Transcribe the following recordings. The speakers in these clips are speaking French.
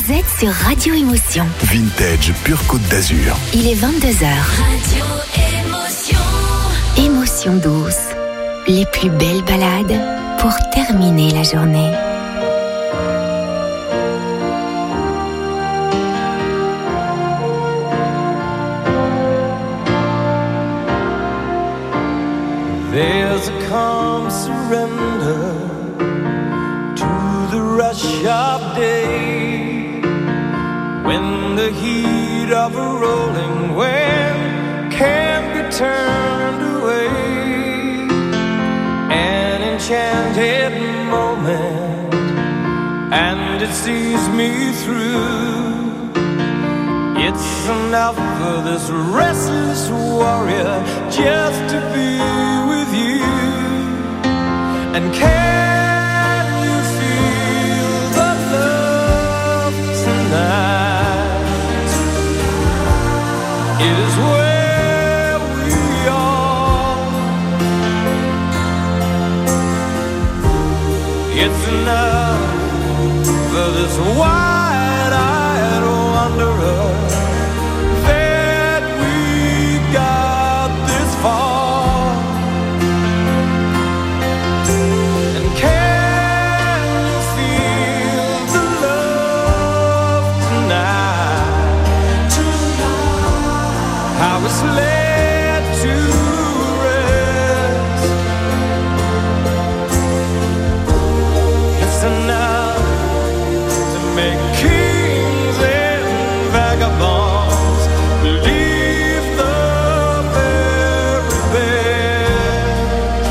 Vous êtes sur Radio Émotion. Vintage pure Côte d'Azur. Il est 22h. Radio Émotion. Émotion douce. Les plus belles balades pour terminer la journée. There's a calm surrender to the rush of day, when the heat of a rolling wave can't be turned away. An enchanted moment, and it sees me through. It's enough for this restless warrior just to be with you. And can you feel the love tonight? It is where we are. It's enough for this wide-eyed wanderer. Led to rest. It's enough to make kings and vagabonds believe the very best.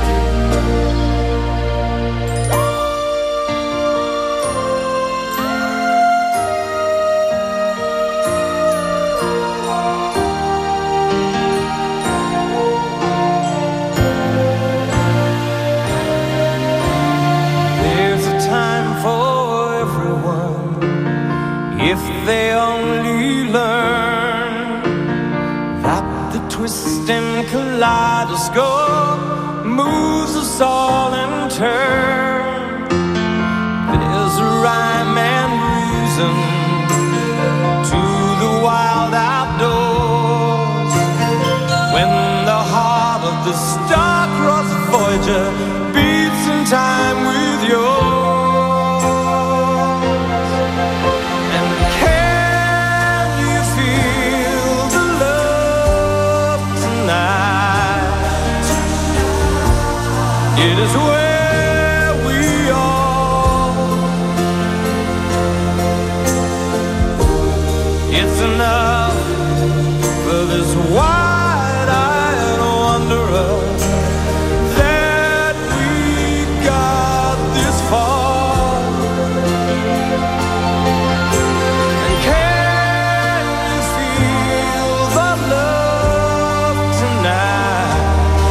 If they only learn that the twisting kaleidoscope moves us all in turn. There's a rhyme and reason to the wild outdoors, when the heart of the star-crossed Voyager beats in time with yours. It is where we are. It's enough for this wide-eyed wanderer that we got this far. And can you feel the love tonight?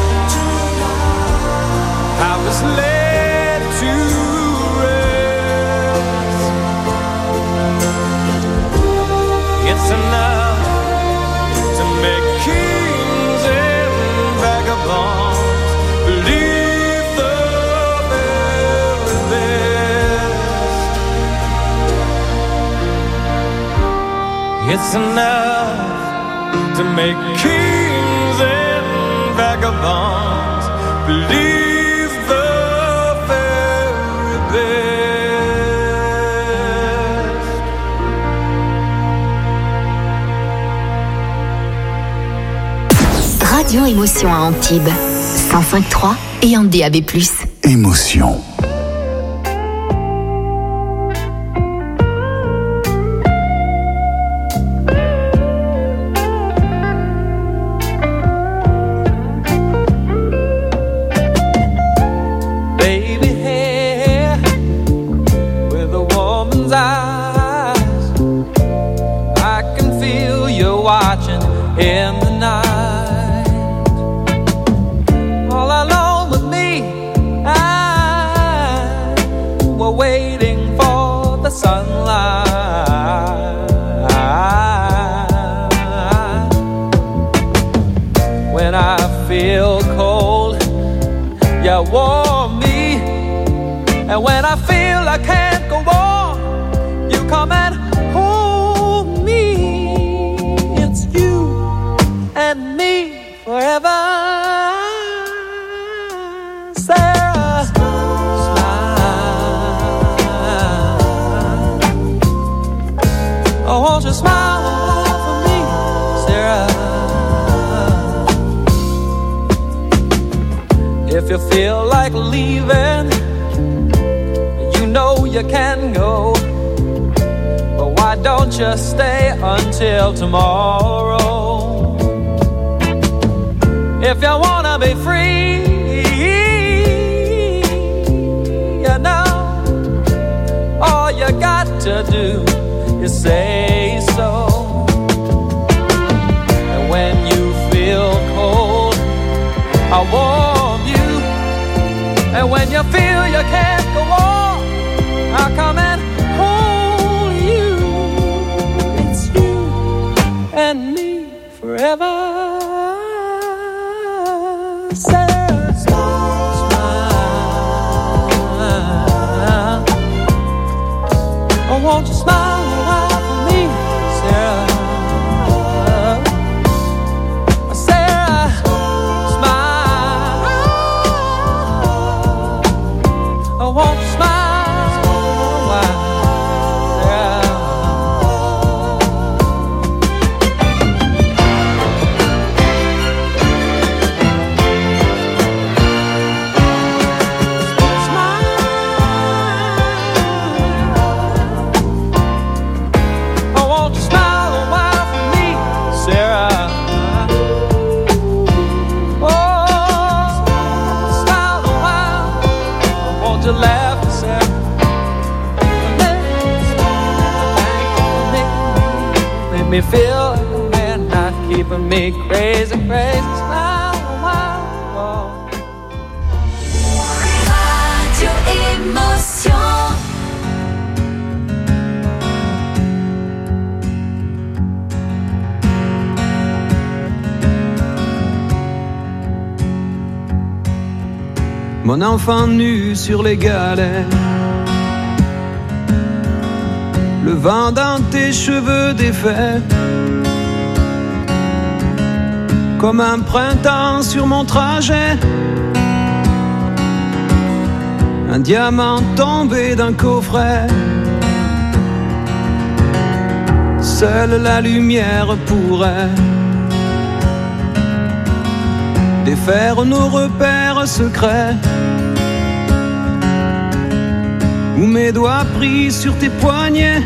I was led to rest. It's enough to make kings and vagabonds believe the very best. It's enough to make kings and vagabonds believe. Radio Émotion à Antibes, 105.3 et en DAB+. Émotion. Baby hair with a woman's eyes, I can feel you watching in the night. Waiting for the sunlight. When I feel cold, you warm me. And when I feel I can't go on, you come and feel like leaving, you know you can go. But why don't you stay until tomorrow? If you wanna be free, you know, all you got to do is say so. And when you feel cold, I'll warm you. And when you feel you can't go on, I'll come and hold you. It's you and me forever. Sarah, smile. Oh, won't you smile a while for me, Sarah? Sarah, smile. Oh, won't you smile a while, Sarah? Me feel like a man, not keeping me crazy, crazy. Smile a while. Radio Émotion. Mon enfant nu sur les galets, le vent dans tes cheveux défaits, comme un printemps sur mon trajet, un diamant tombé d'un coffret. Seule la lumière pourrait défaire nos repères secrets, où mes doigts pris sur tes poignets.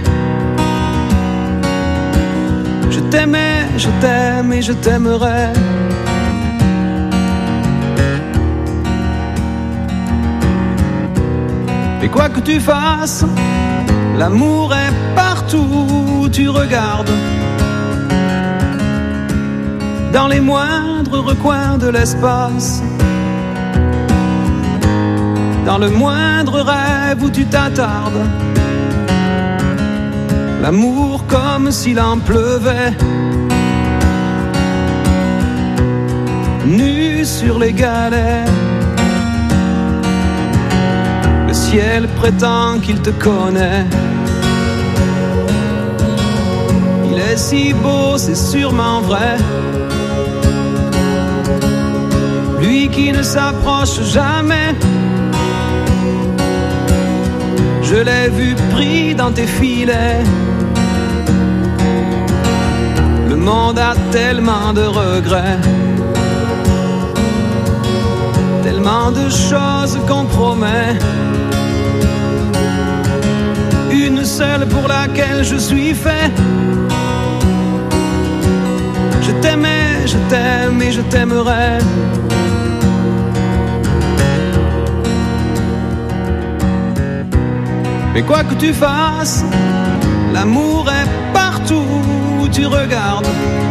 Je t'aimais, je t'aime et je t'aimerai. Et quoi que tu fasses, l'amour est partout où tu regardes, dans les moindres recoins de l'espace, dans le moindre rêve où tu t'attardes. L'amour comme s'il en pleuvait, nu sur les galets. Le ciel prétend qu'il te connaît. Il est si beau, c'est sûrement vrai. Lui qui ne s'approche jamais, je l'ai vu pris dans tes filets. Le monde a tellement de regrets, tellement de choses qu'on promet. Une seule pour laquelle je suis fait. Je t'aimais, je t'aime et je t'aimerai. Mais quoi que tu fasses, l'amour est partout où tu regardes,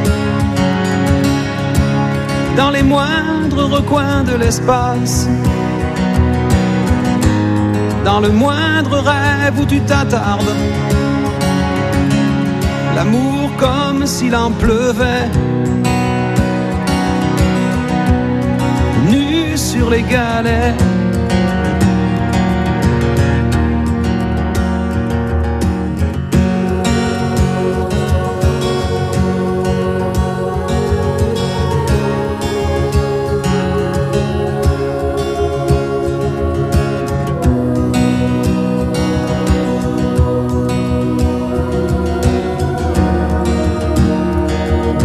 dans les moindres recoins de l'espace, dans le moindre rêve où tu t'attardes. L'amour comme s'il en pleuvait, nu sur les galets.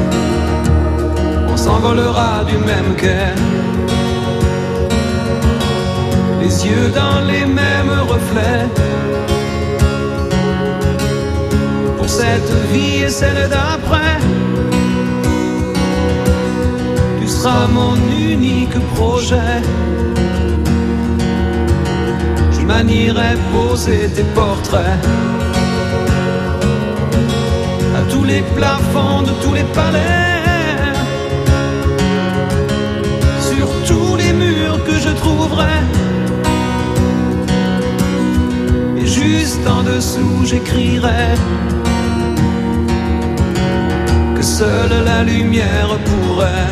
Du même quai, yeux dans les mêmes reflets. Pour cette vie et celle d'après, tu seras mon unique projet. Je manierai poser tes portraits à tous les plafonds de tous les palais, sur tous les murs que je trouverai. Et juste en dessous j'écrirai que seule la lumière pourrait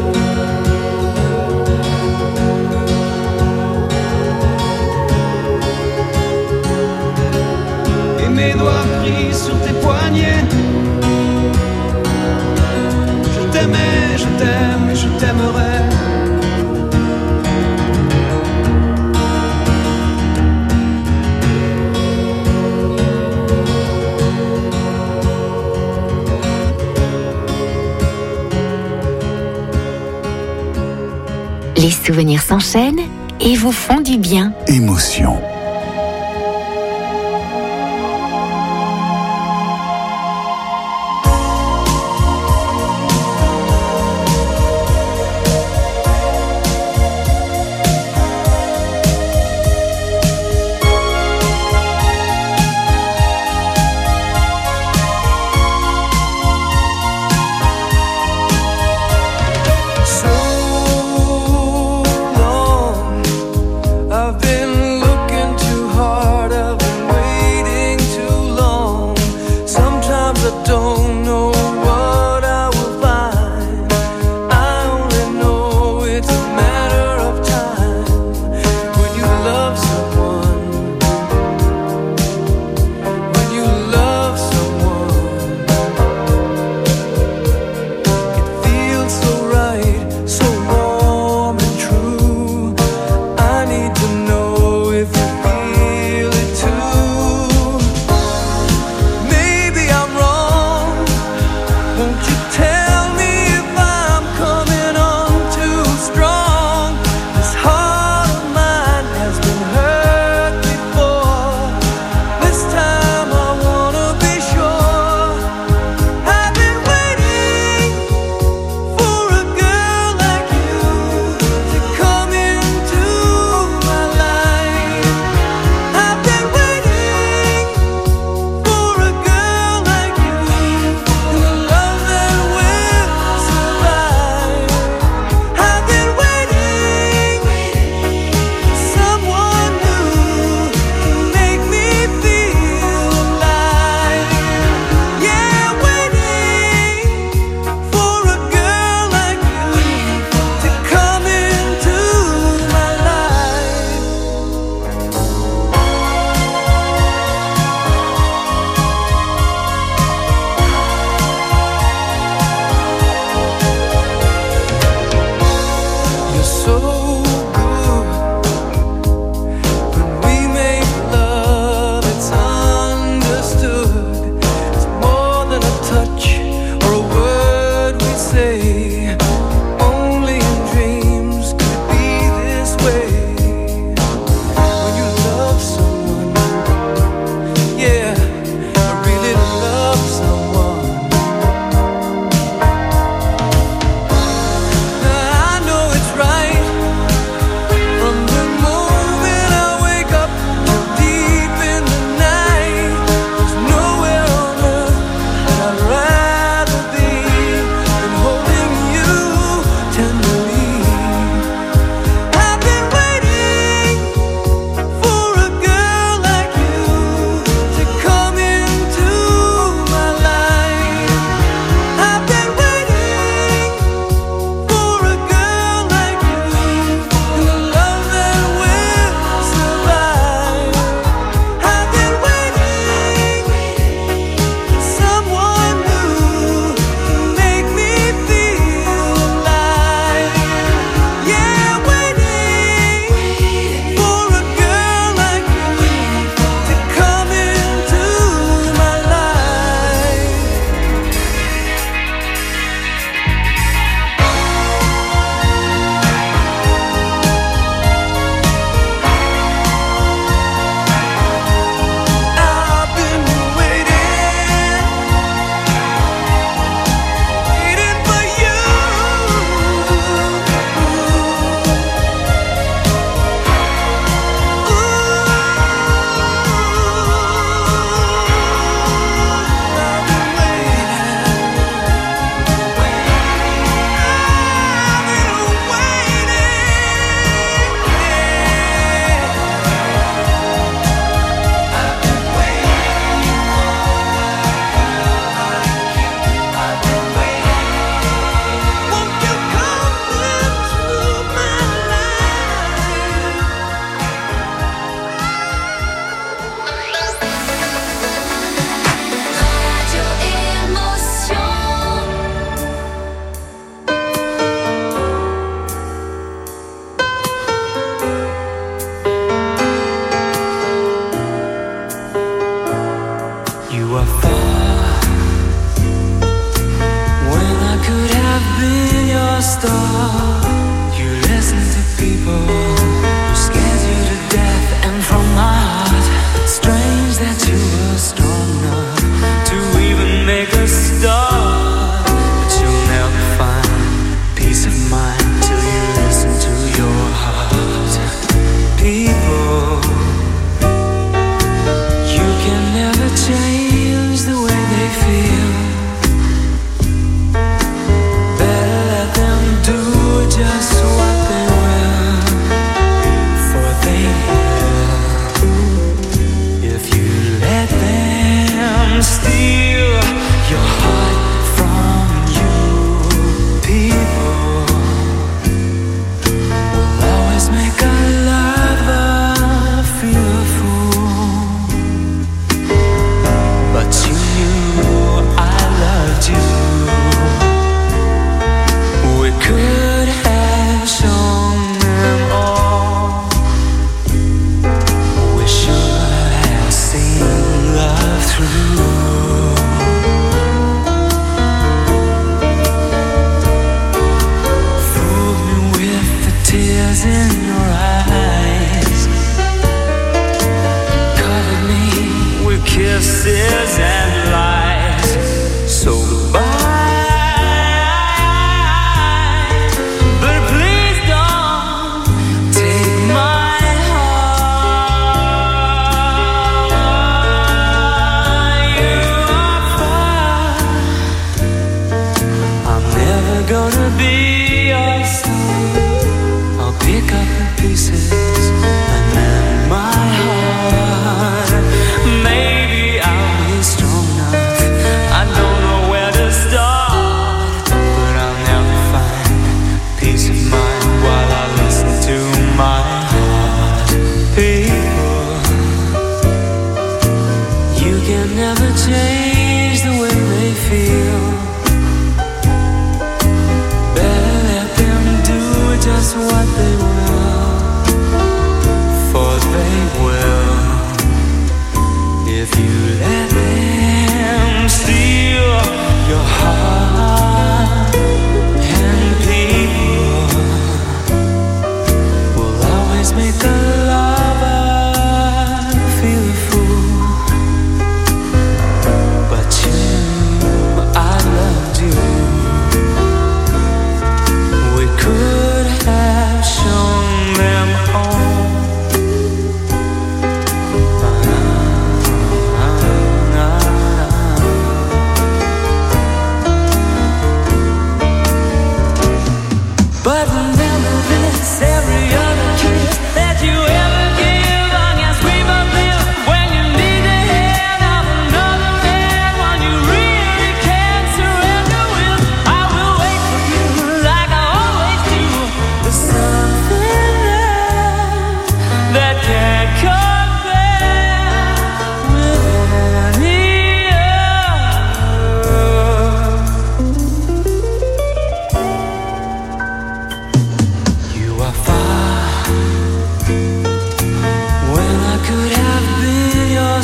mes doigts pris sur tes poignets. Je t'aimais, je t'aime et je t'aimerai. Les souvenirs s'enchaînent et vous font du bien. Émotion. I've been looking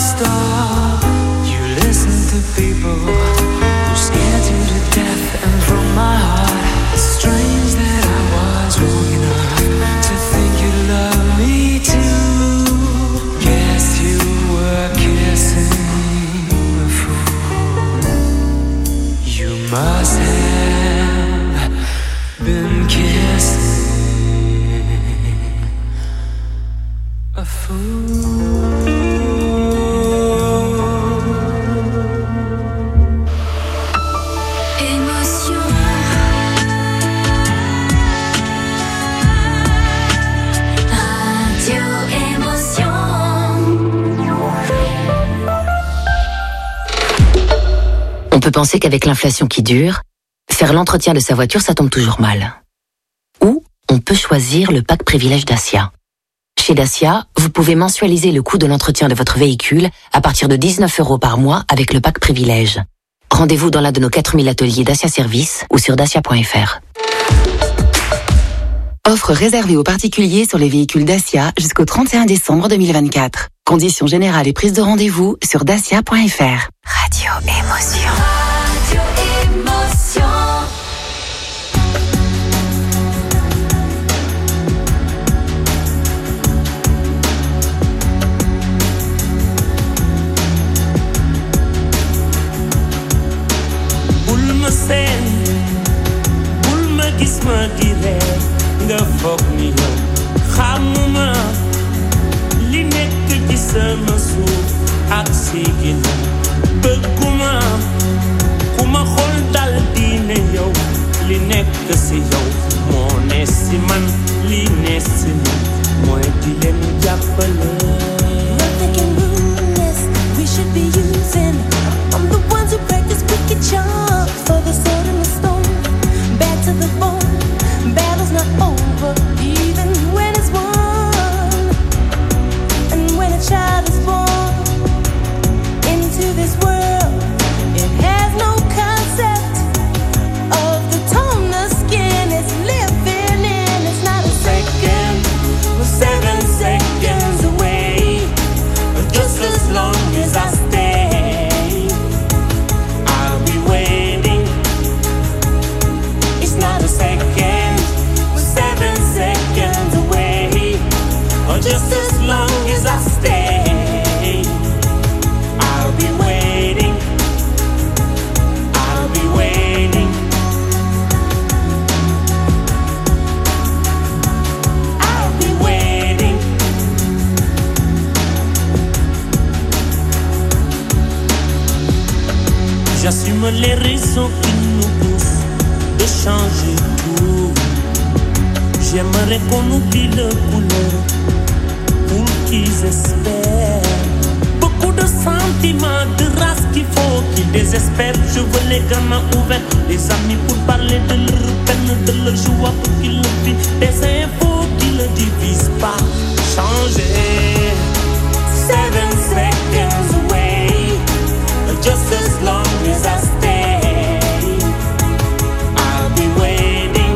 star. You listen to people who scared you to death, and from my heart, it's strange that I was wrong enough to think you love me too. Guess you were kissing a fool. You must have been kissing a fool. On peut penser qu'avec l'inflation qui dure, faire l'entretien de sa voiture, ça tombe toujours mal. Ou on peut choisir le pack privilège Dacia. Chez Dacia, vous pouvez mensualiser le coût de l'entretien de votre véhicule à partir de 19 € par mois avec le pack privilège. Rendez-vous dans l'un de nos 4000 ateliers Dacia Service ou sur dacia.fr. Offre réservée aux particuliers sur les véhicules Dacia jusqu'au 31 décembre 2024. Conditions générales et prise de rendez-vous sur dacia.fr. Radio Émotion. Radio Émotion. Bul ma seen bul ma gis ma di ree nga foog ni yow xamuma li nekk ci sama suuf ak si ginnaaw bëgguma ku ma xool dal di ne yow li nekk si yow moo ne si man li ne si man mooy di leen jàppale. Nothing can ruin this. We should be using. I'm the ones who practice wicked charms for the sword and the stone. Back to the bone. Battle's not over, even when it's won. And when a child is born into this world, it has no concept of the tone the skin is living in. It's not a second, We're 7 seconds away, just as long as I stay, I'll be waiting. It's not a second, we're 7 seconds away, just as long as I stay, I'll be waiting. I'll be waiting. I'll be waiting. J'assume les raisons qui nous poussent de changer tout. J'aimerais qu'on oublie le couleur pour qu'ils espèrent. Beaucoup de sentiments, de race qu'il faut qu'ils désespèrent. Je veux les gamins ouverts, les amis pour parler de leur peine, de leur joie pour qu'ils le vivent. Des infos qui ne divisent pas. Changer. 7 seconds away, just as long as I stay, I'll be waiting.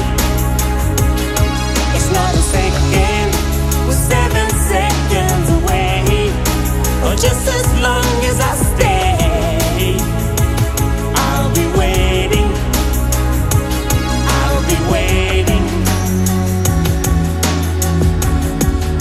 It's not a second, we're 7 seconds away, just as long as I stay, I'll be waiting. I'll be waiting.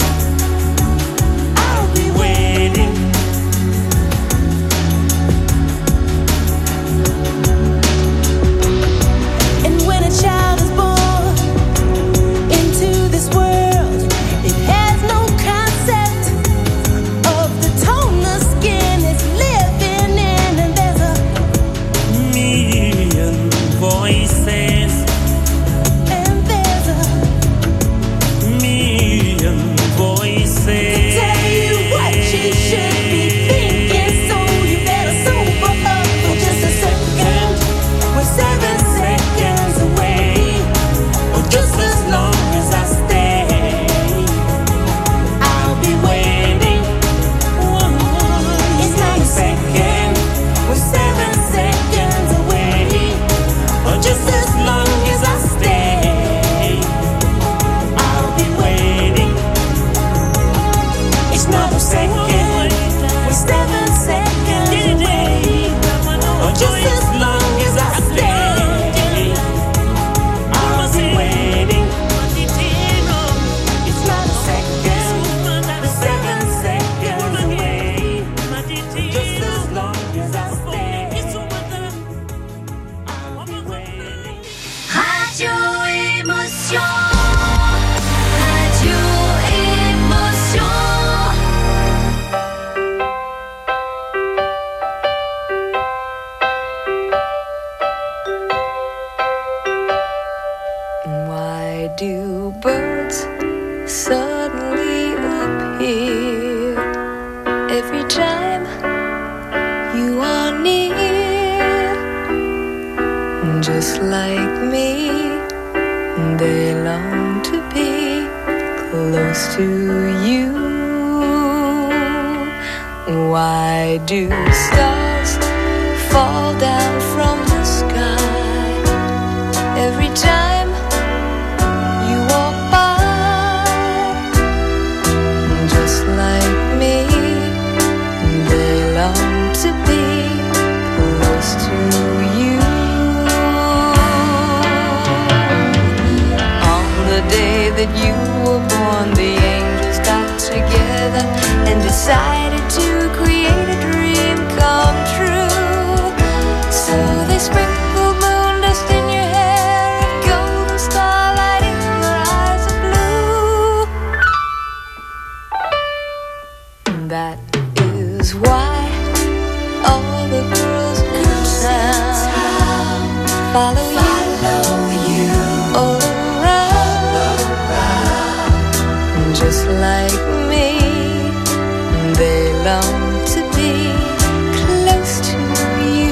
just as long as I stay. I'll be waiting. It's not a second, 7 seconds away. Just as long as I stay. I'll be waiting. Radio Émotion. Radio Émotion. Why do birds suddenly appear every time you are near? Just like me, they long to be close to you. Why do stars fall down from the sky every time you walk by? Just like me, they long to be close to you. On the day that you were born, the angels got together and decided to create a dream come true. So they sprinkled moon dust in your hair and golden starlight in your eyes of blue. That is why all the girls in town follow you all around. Just like me, they long to be close to you.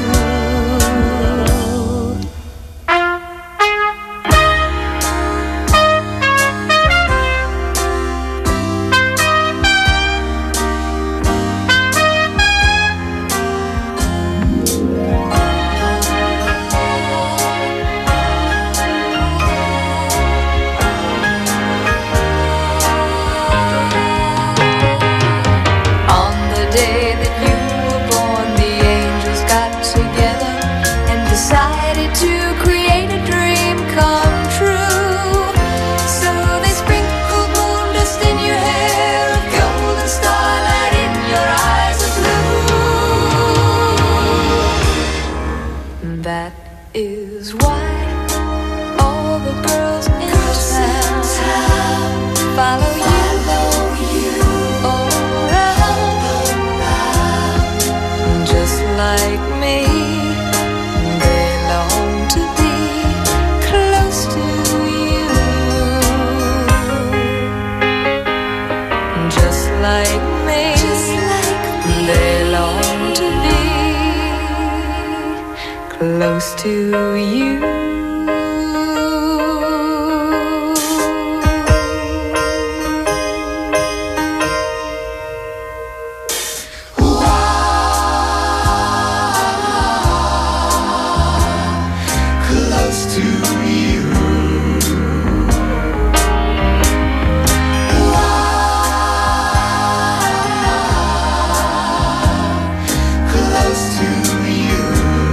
On the day that you were born, the angels got together and decided to create a dream come true. So they sprinkled moon dust in your hair, a golden starlight in your eyes of blue. That is why all the girls in town follow you all around. Just like me, they long to be close to you. Just like me, they long to be close to you. Close to you. Close to you.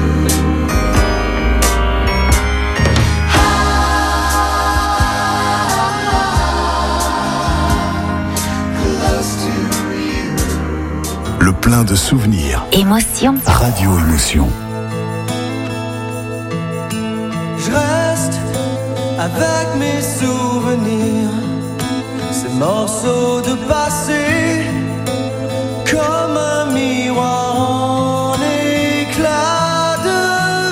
Close to you. Le plein de souvenirs. Émotion. Radio Émotion. Je reste avec mes souvenirs, ces morceaux de passé, comme un miroir en éclat de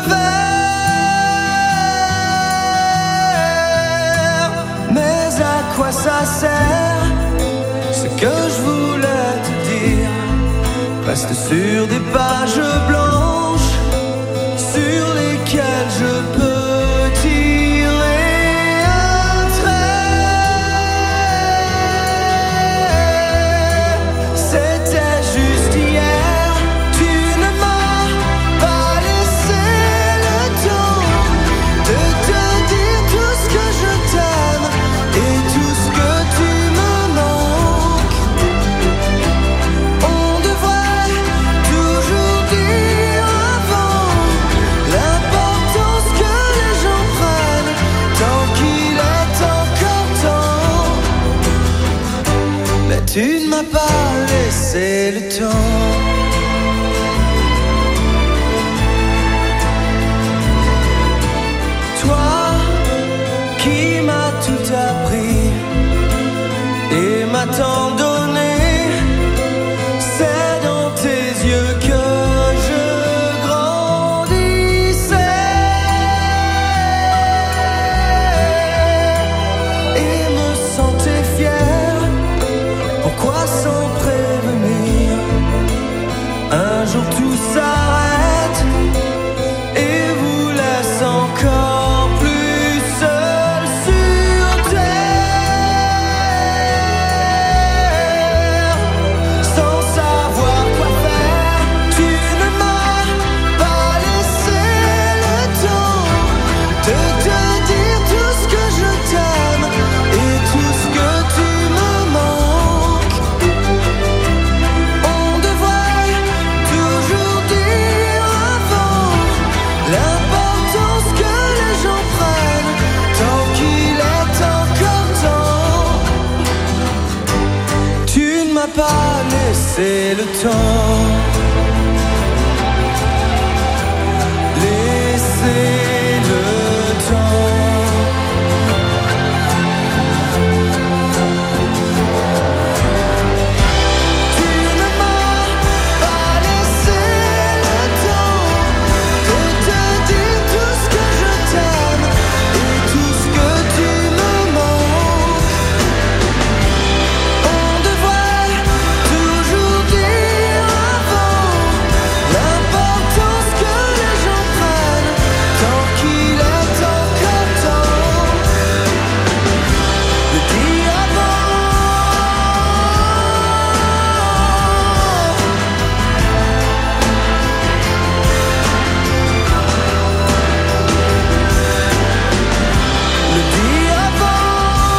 verre. Mais à quoi ça sert? Ce que je voulais te dire reste sur des pages blanches sur lesquelles je peux On devrait toujours dire laisser le temps. Toi qui m'as tout appris et m'a tant donné, c'est dans tes yeux que je grandissais et me sentais fier. Pourquoi sans prévenir, un jour tout s'arrête et vous laisse encore plus seul sur terre, sans savoir quoi faire. Tu ne m'as pas laissé le temps de te dire tout ce que je t'aime et tout ce que tu me manques. On devrait toujours dire avant l'importance que les gens prennent tant qu'il est encore temps. Tu ne m'as pas laissé le temps. Laissez le temps. Tu ne m'as pas laissé le temps de te dire tout ce que je t'aime et tout ce que tu me manques. On devrait toujours dire avant l'importance que les gens prennent tant qu'il est encore temps. Le dire avant. Le dire avant.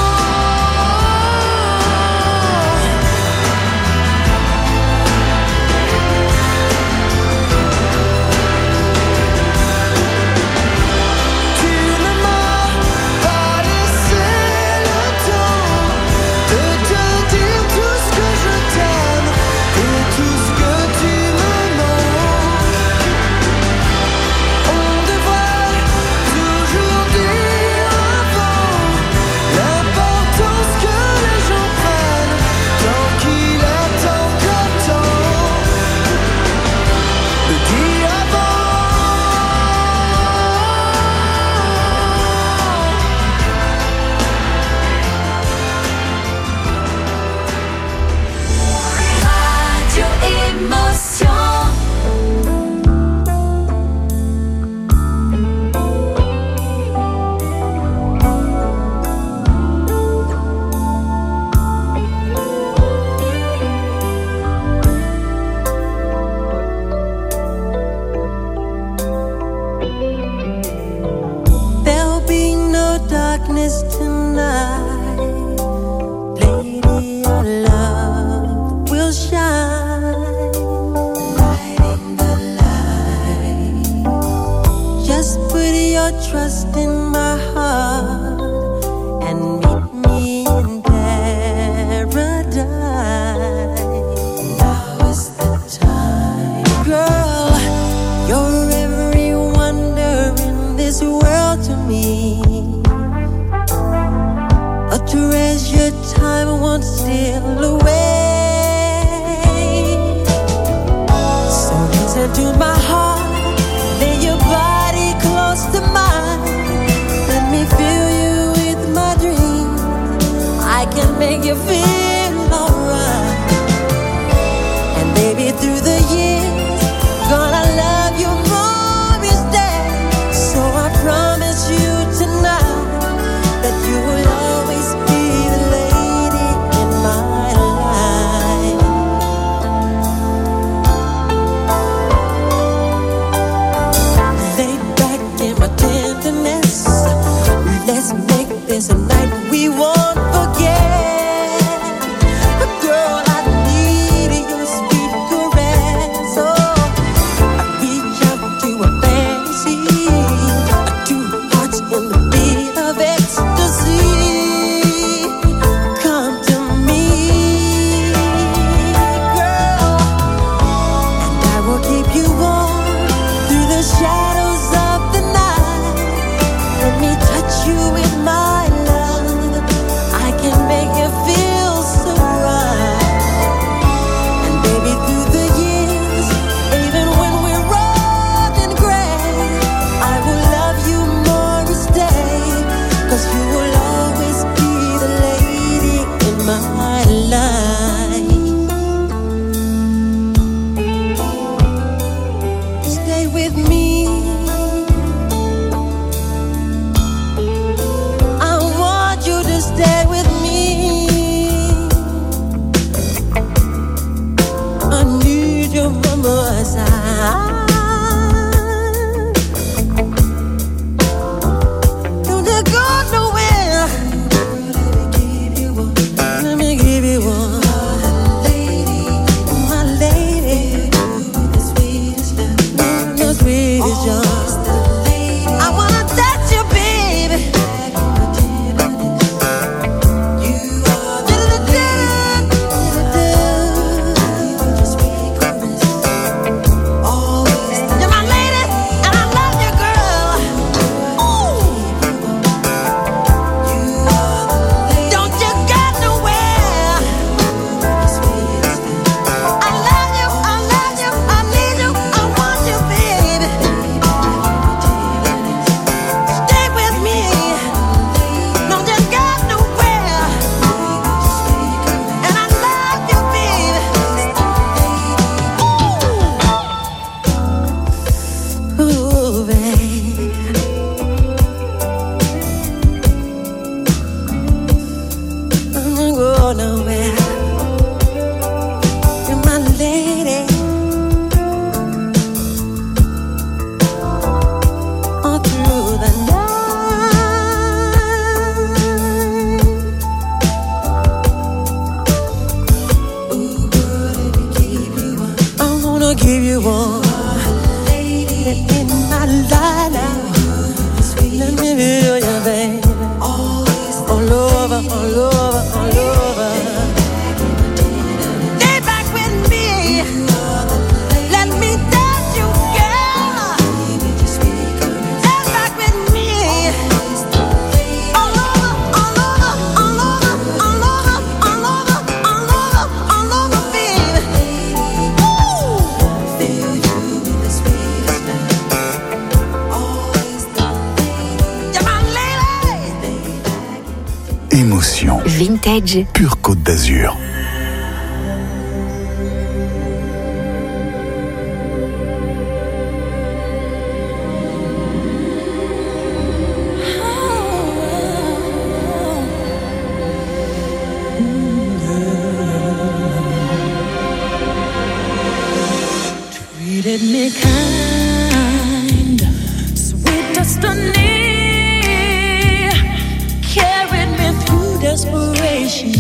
Tu ne m'as pas laissé le temps de te dire tout ce que je t'aime et tout ce que tu me manques. On devrait toujours dire avant l'importance que les gens prennent tant qu'il est encore temps. Le dire avant. Radio Émotion. There'll be no darkness tonight. Lady, our love will shine. Lighting the light. Just put your trust in my heart and meet me in paradise. Now is the time. Girl, you're every wonder in this world to me. A treasured time won't steal away. So listen to my heart, lay your body close to mine. Let me fill you with my dreams. I can make you feel alright. And baby, through the years, gonna love you more each day. So I promise you tonight that you will always be the lady in my life. Lay back in my tenderness. Let's make this a night we won't forget. Girl, I need your sweet caress. Oh, I reach out to a fantasy, two hearts in the beat of ecstasy. Come to me, girl. more side. Don't let go nowhere. Let me give you one. My lady, the sweetest love, the sweetest joy. I wanna touch you, baby. You're my lady, and I love you, girl. Ooh. Don't you go nowhere. I love you, I need you, I want you, baby. Stay with me. Don't you go nowhere. And I love you, baby. Ooh, baby. I'm not go nowhere. You're my lady. All through the night. Ooh, I wanna give you one. In my life now. Let me feel you, baby. All over, all over, all over. Stay back with me. Let me touch you, girl. Stay back with me. All over, all over, all over, all over, all over, all over, all over, baby. You're my lady. Émotion. Vintage. Pure Côte d'Azur. Treated me kind, sweet destiny, carried me through desperation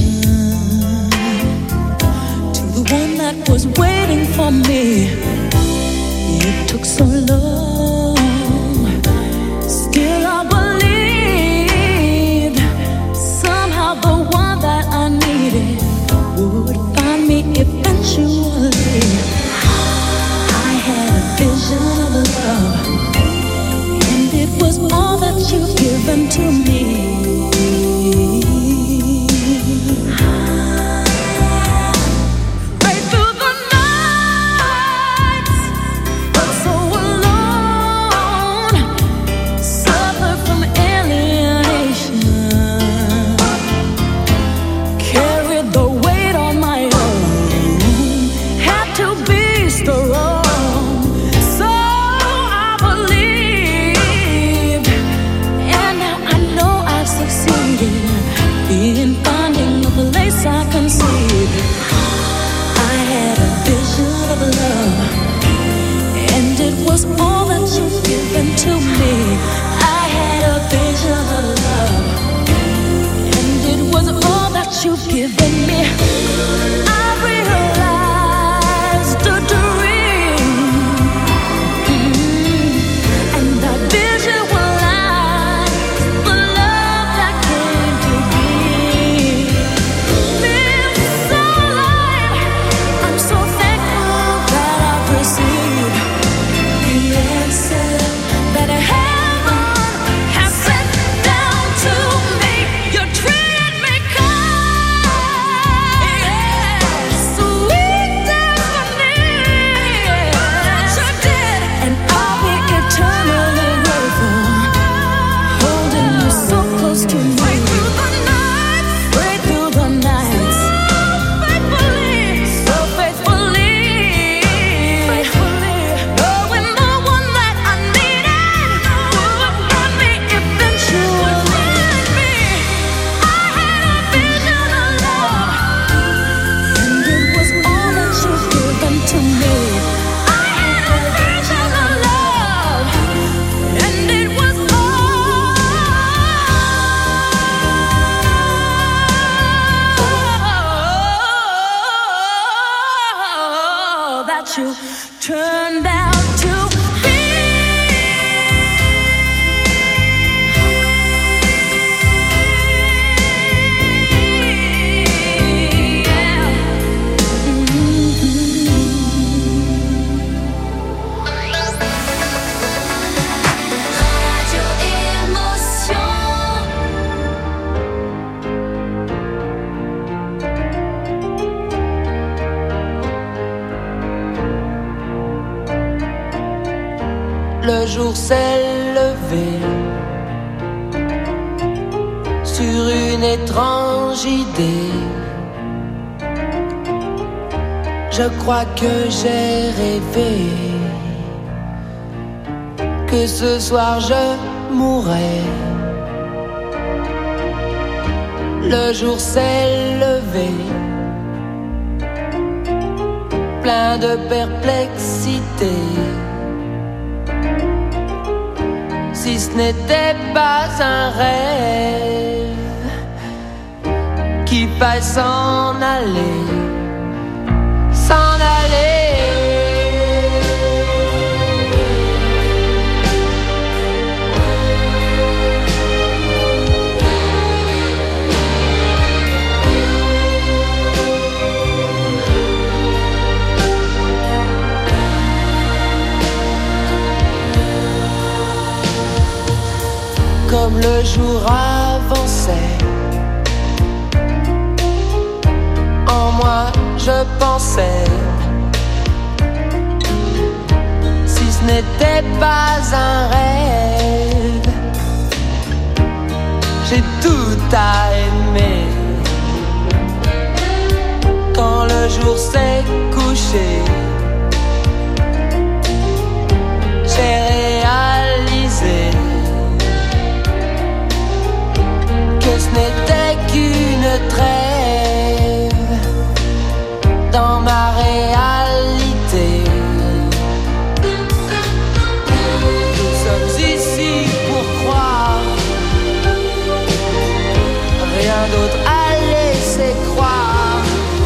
to the one that was waiting for me. It took so long, still I believed somehow the one that I needed would find me eventually. I had a vision of love, and it was all that you've given to me. Right through the nights, but so alone, suffered from alienation, carried the weight on my own, had to be strong. So I believed, and now I know I've succeeded in finding a place I can see. I had a vision of love, and it was all that you've given to me. I had a vision of love, and it was all that you've given me. I realized that you turned out to be. Le jour s'est levé sur une étrange idée. Je crois que j'ai rêvé que ce soir je mourrais. Le jour s'est levé plein de perplexité. Si ce n'était pas un rêve, qu'il faille s'en aller, s'en aller. Comme le jour avançait, en moi je pensais, si ce n'était pas un rêve, j'ai tout à aimer. Quand le jour s'est couché, j'ai réalisé que ce n'était qu'une trêve dans ma réalité. Nous sommes ici pour croire, rien d'autre à laisser croire.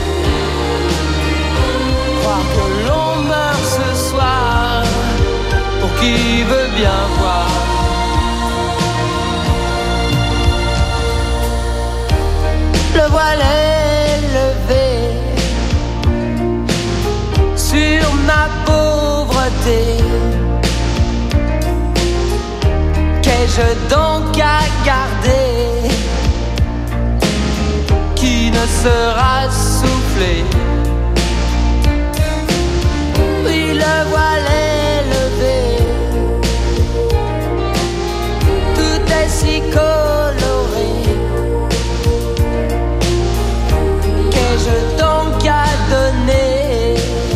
Croire que l'on meurt ce soir, pour qui veut bien voir. Le voile est levé sur ma pauvreté. Qu'ai-je donc à garder qui ne sera soufflé? Oui, le voile est levé, tout est si coloré. Qu'ai-je donc à donner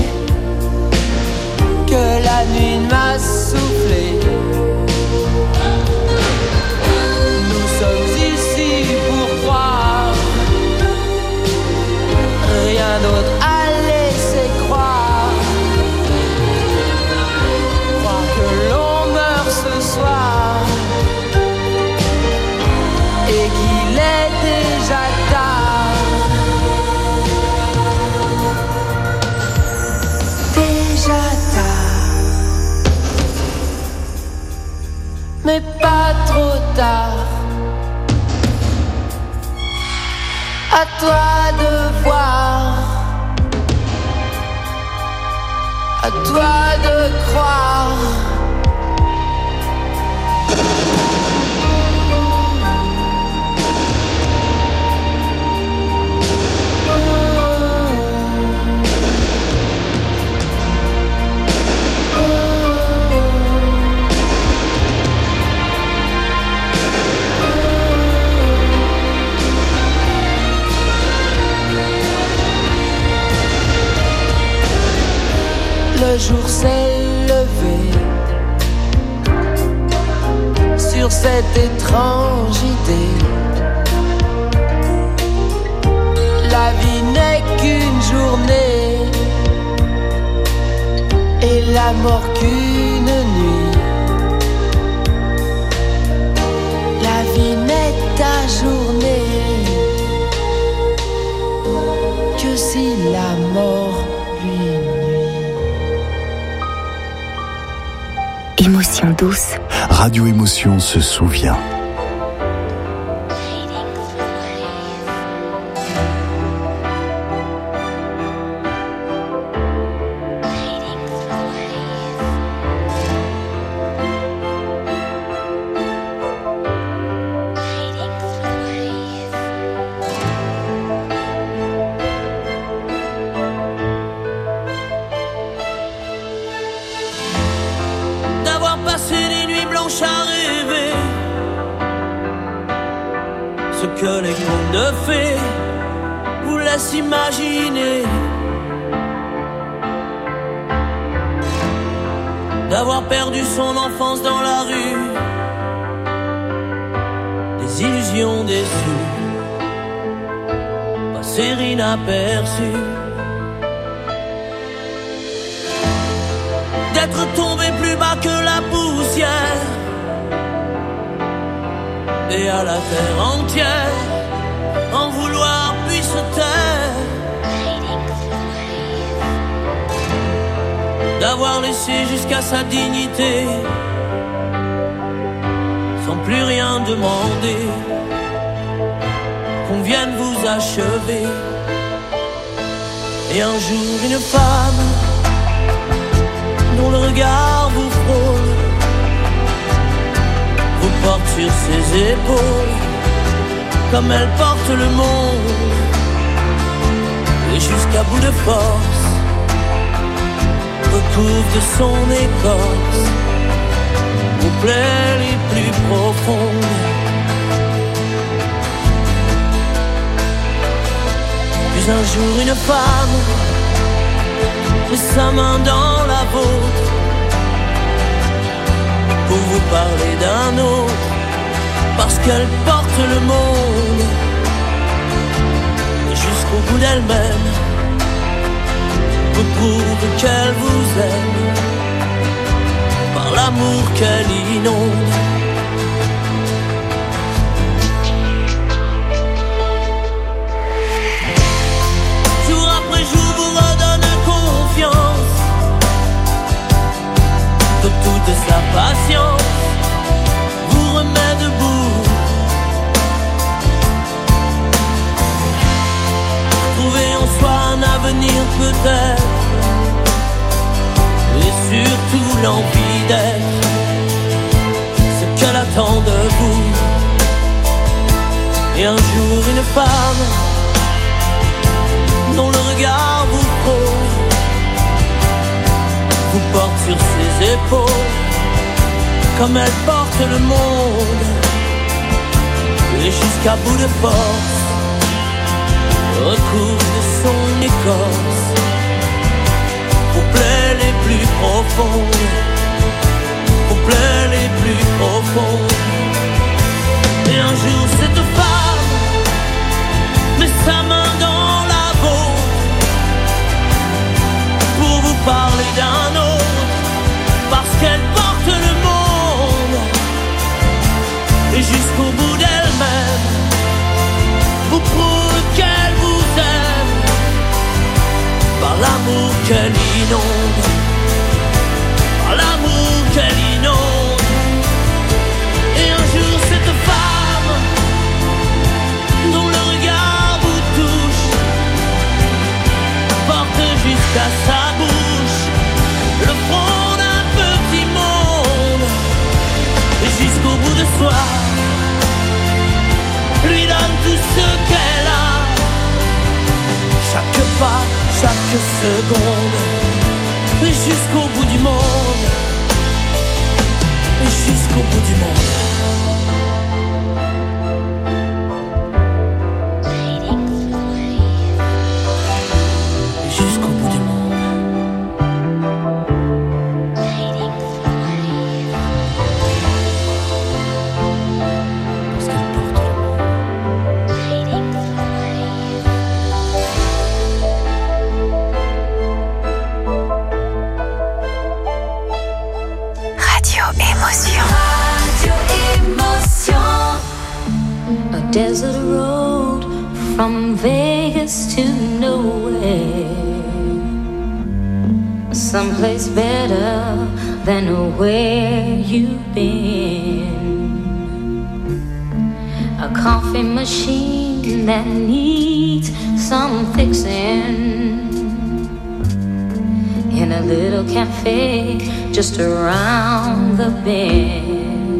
que la nuit m'a soufflé? Nous sommes ici pour croire, rien d'autre à laisser croire. Croire que l'on meurt ce soir et qu'il est déjà tard. Déjà tard, mais pas trop tard. À toi de voir, à toi de croire. Le jour s'est levé sur cette étrange idée. La vie n'est qu'une journée et la mort qu'une nuit. La vie n'est ta journée que si la mort lui nuit. émotion douce. Radio Émotion se souvient. Que les contes de fées vous laissent imaginer, d'avoir perdu son enfance dans la rue, des illusions déçues, passer inaperçues, d'être tombé plus bas que la poussière, et à la terre entière en vouloir puis se taire, d'avoir laissé jusqu'à sa dignité sans plus rien demander, qu'on vienne vous achever. Et un jour une femme dont le regard vous frôle vous porte sur ses épaules comme elle porte le monde, et jusqu'à bout de force recouvre de son écorce vos plaies les plus profondes. Puis un jour une femme met sa main dans la vôtre pour vous parler d'un autre, parce qu'elle porte le monde, et jusqu'au bout d'elle-même vous prouve qu'elle vous aime par l'amour qu'elle inonde. Jour après jour vous redonne confiance de toute sa patience, vous remet debout, trouver en soi un avenir peut-être, et surtout l'envie d'être ce qu'elle attend de vous. Et un jour une femme dont le regard vous frôle vous porte sur ses épaules comme elle porte le monde, et jusqu'à bout de force recouvre de son écorce vos plaies les plus profondes, vos plaies les plus profondes. Et un jour cette femme met sa main dans la vôtre pour vous parler d'un autre, parce qu'elle porte le monde, et jusqu'au bout d'elle-même vous prouve qu'elle vous aime par l'amour qu'elle inonde, par l'amour qu'elle inonde. Et un jour cette femme dont le regard vous touche porte jusqu'à sa bouche le front d'un petit monde, et jusqu'au bout de soi lui donne tout ce qu'elle a, chaque pas, chaque seconde, et jusqu'au bout du monde, et jusqu'au bout du monde. Desert road from Vegas to nowhere. someplace better than where you've been. A coffee machine that needs some fixing, in a little cafe just around the bend.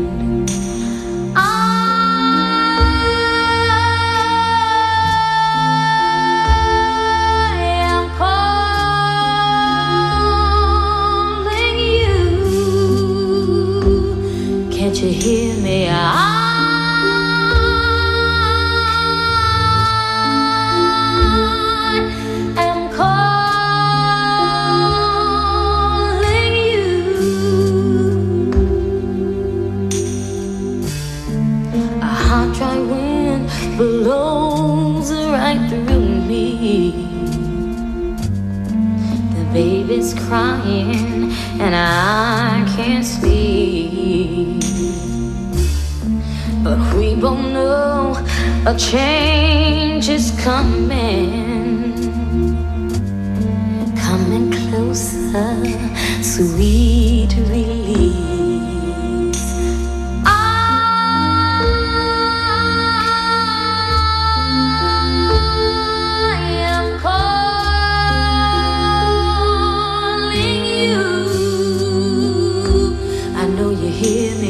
Can't you hear me? I am calling you. A hot, dry wind blows right through me. The baby's crying and I can't sleep. But we both know a change is coming. Coming closer, sweet release. I am calling you. I know you hear me.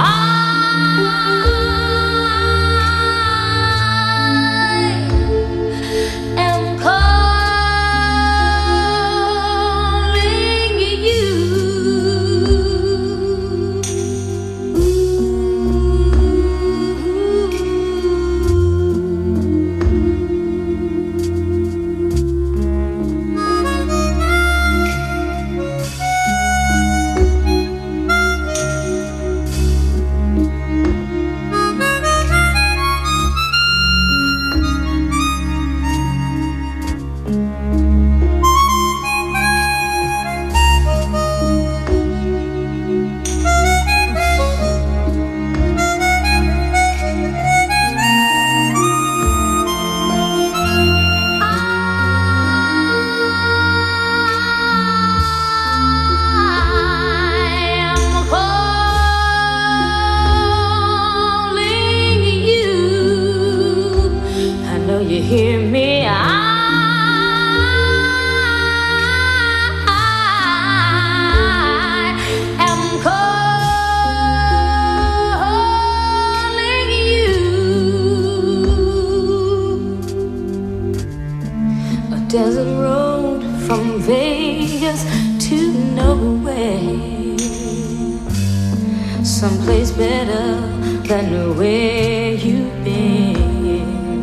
Desert road from Vegas to nowhere, someplace better than where you've been.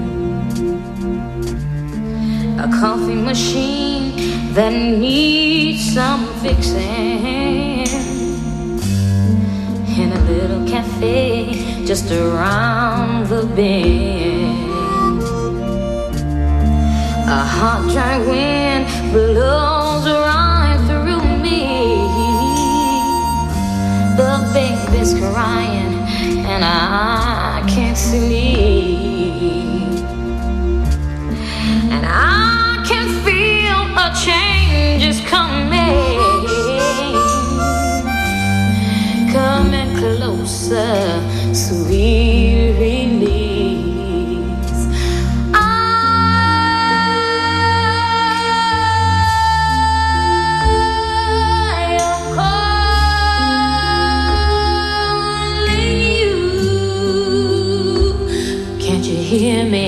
A coffee machine that needs some fixing, in a little cafe just around the bend. A hot, dry wind blows right through me. The baby's crying and I can't sleep. And I can feel a change is coming. Coming closer, sweet release. Hear me.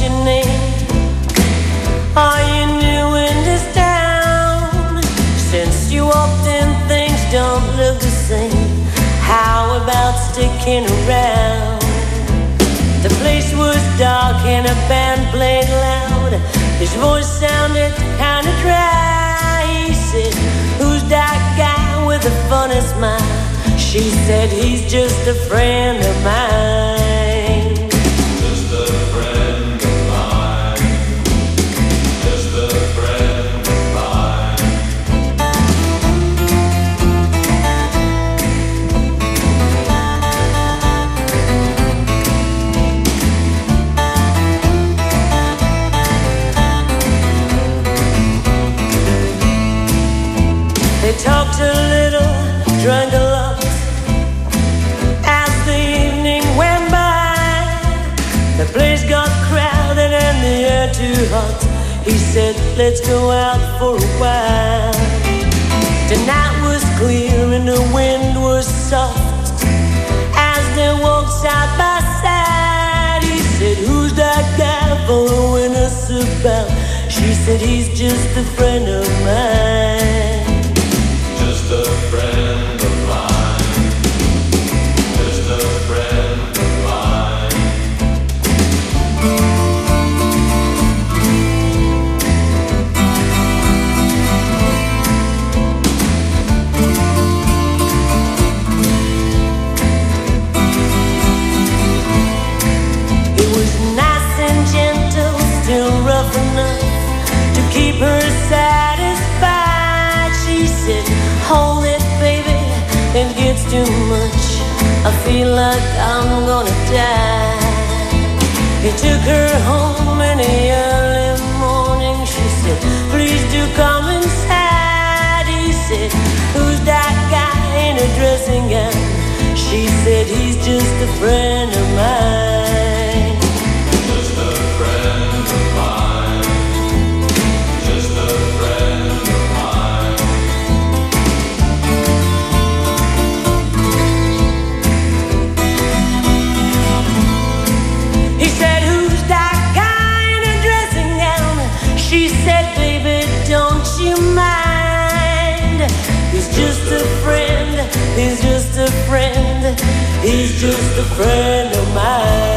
your name? Are you new in this town? Since you walked in, things don't look the same. How about sticking around? The place was dark and a band played loud. His voice sounded kinda dry. He said, who's that guy with the funny smile? She said, he's just a friend of mine. Just a friend of mine. Just a friend of mine. They talked a little, drank a lot. As the evening went by, the place got crowded and the air too hot. He said, let's go out for a while. The night was clear and the wind was soft. As they walked side by side, he said, who's that guy following us about? She said, he's just a friend of mine. Just a friend of mine. Just a friend of mine. It was nice and gentle, still rough enough to keep her satisfied. She said, hold it, baby, it gets too much. I feel like I'm gonna die. He took her home in the early morning. She said, please do come inside. He said, who's that guy in a dressing gown? She said, he's just a friend of mine. Just a friend of mine. Just a friend of mine. He said, who's that guy in a dressing gown? She said, baby, don't you mind? He's just a friend, he's just a friend, he's just a friend of mine.